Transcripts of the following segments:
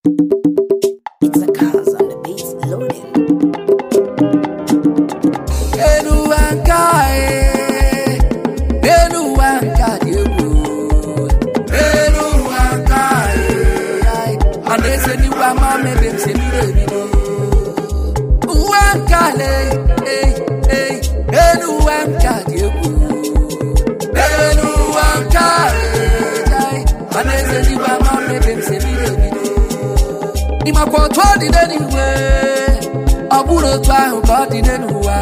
It's a cause on the beats loading. Ima kwa twadi deni we aburo twa ko di denu wa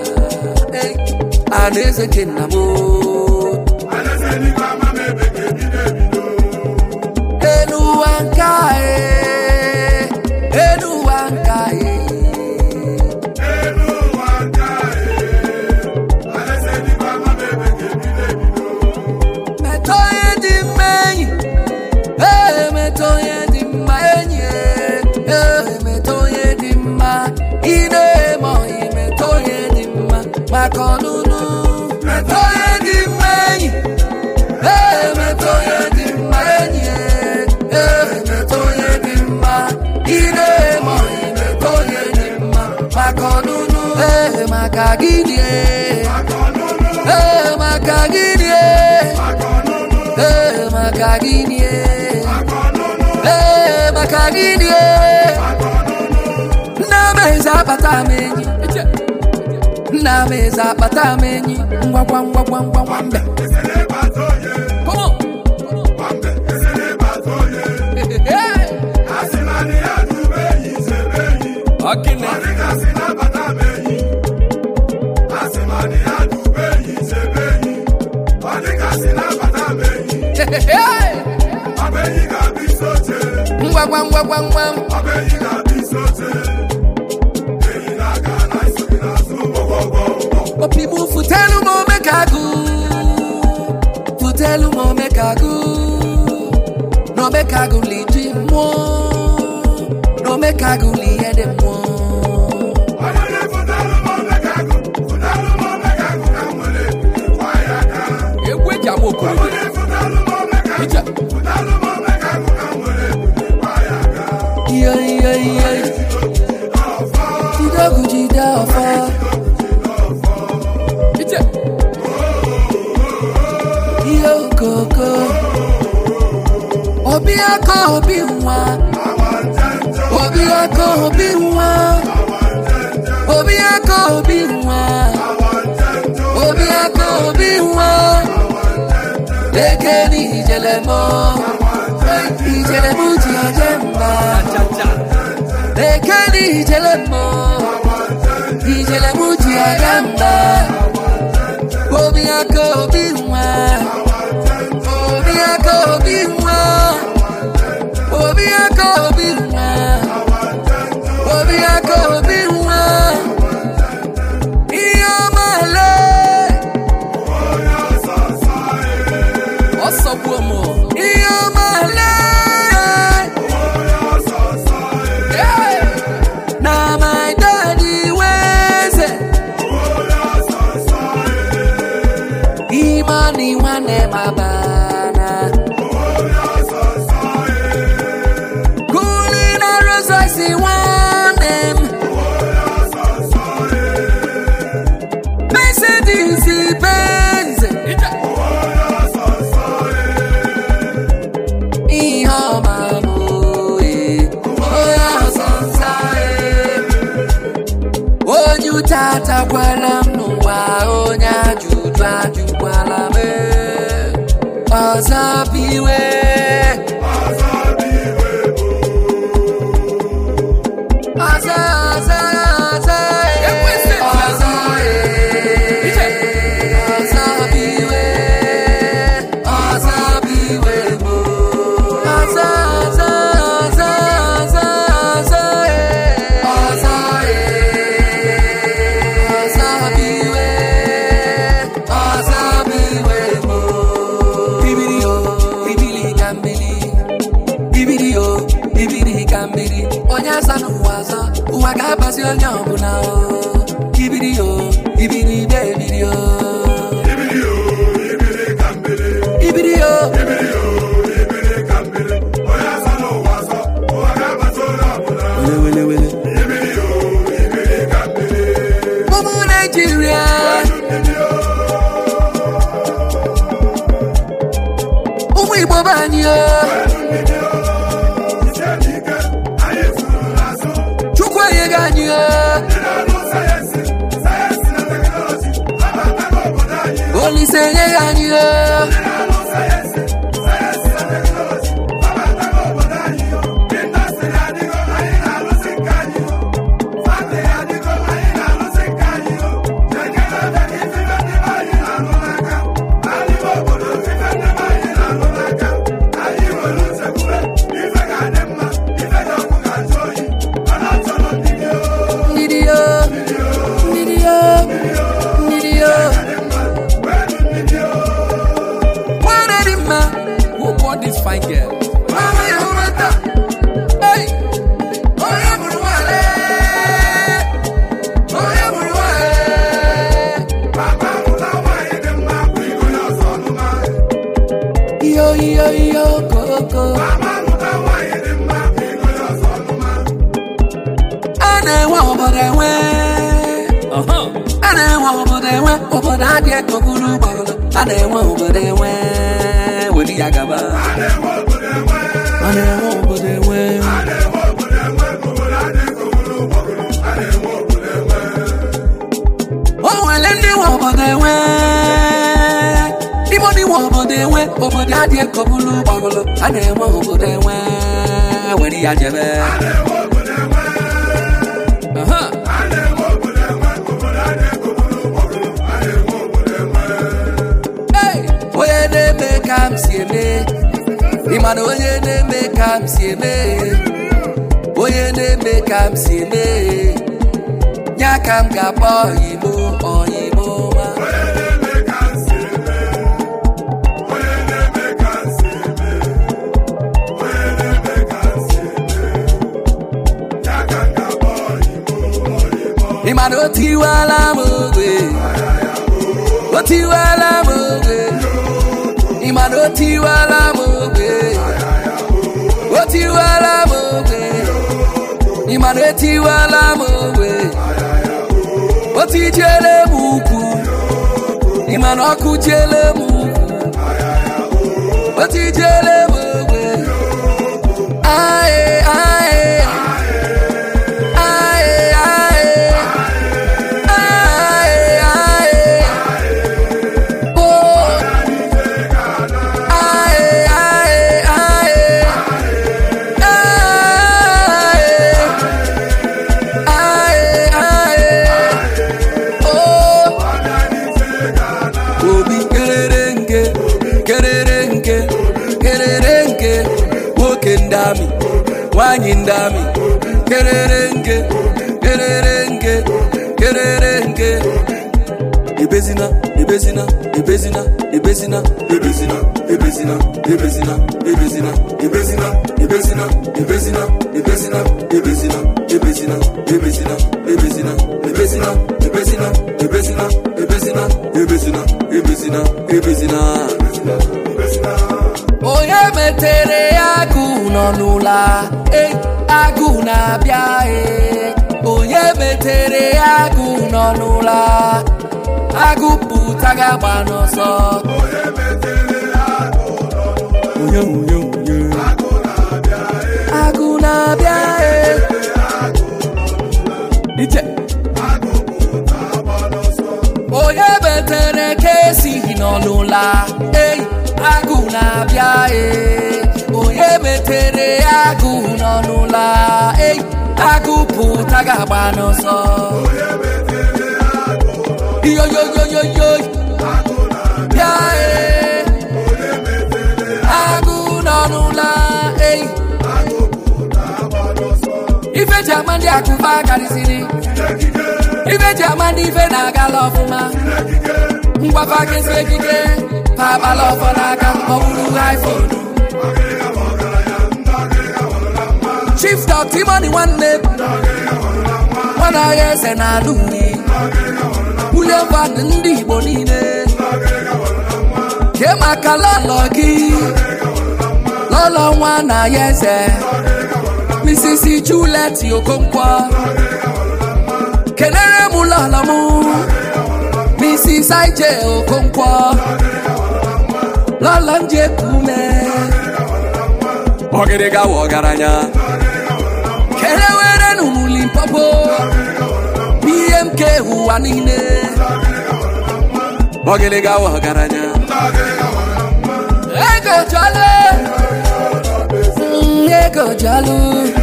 aneze kinamo aneze ni mama mebe ke di denu enu wankae enu wankae enu wankae aneze ni mama mebe ke di denu metoye di mei metoye di mei Makonunu metoye di mei metoye di mei metoye di ma ine mo metoye di ma makonunu makagini makagini makagini makagini na meza patamenyi na meza patamenyi ngwangwangwangwangwambe esele batoye komo wambe esele batoye asimani adube yisebeyi akine asina patamenyi asimani adube yisebeyi asina patamenyi abeyi gabisote ngwangwangwangwam abeyi gabisote People futelu mo mekagu no mekagu li mo no mekagu li ede mo ayale futelu mo mekagu kamole wayaka egwe jamo ko futelu mo mekagu kamole wayaka yeah jida ofa Koko Obiako obiwa Obiako obiwa Obiako obiwa Obiako obiwa Lekeni ijelemo Ijelemu ti ajemba Lekeni ijelemo Ijelemu ti ajemba Obiako obiwa Tata kwala mnuwa onya jujwa jukwala me Azabiwe Wagabasi onyobuna Ibirio Ibiri Ibirio Ibiri Kambere Ibirio Ibiri Kambere Oya sano waso Wagabasi ekoburu gbagolo a na-enwe obodo enwe weli ya gaba a na-enwe obodo enwe o nwere ndị nwe obodo enwe imo ndị nwe obodo enwe obodo adị ekoburu gbagolo a na-enwe obodo enwe weli ya jebe onye na-eme ka m si eme ịma na onye na-eme ka m si eme onye na-eme ka m si eme nya ka m ga-akpọ oyimo ma ịma na o tiwala m ogwe ịma na o tiwala m ogwe ịma na etiwala m ogwe o tijele m ukwu ịma na ọkụ jele m ukwu o tijele m ogwe ndami wanyi ndami kererenge ebezina onye metere agụ nọ n'ụla agụ na-abịa onye metere agụ nọ n'ụla agụ pụta ga-agba n'ọsọ agụ na-abịa onye metere ka esighị nọ n'ụla agụ na-abịa onye metere agụ nọ n'ụla agụ pụta ga-agba n'ọsọ yoyoyoyoyo bịa agụ nọ n'ụla ife ji ama ndị akụfa karịsịrị ife ji ama ndị ife na-agala ọfụma ngwafa kesi ekike pabala ọfọ n'aka ọbụrụ iPhone Chief Dr. Imoni nwanne nwana ya eze na-alụ uri ulie mmadụ ndị Igbo niile ke maka lọlọ gị lọlọ nwa na ya eze Mrs. Juliet Okonkwo kenere m lọlọ m Mrs. IJ Okonkwo lọlọ nje kume ogere gawa ọgaranya kere were n'ụmụli mpopo BMK ụwa niile ogere gawa ọgaranya ego jalo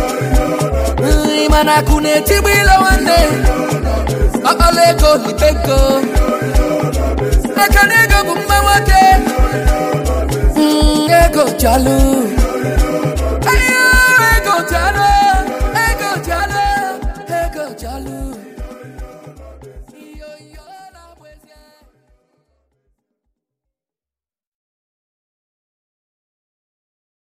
mana kune tibilo nwanne ọkpala ego libeko ego bụ mma nwoke ego jalo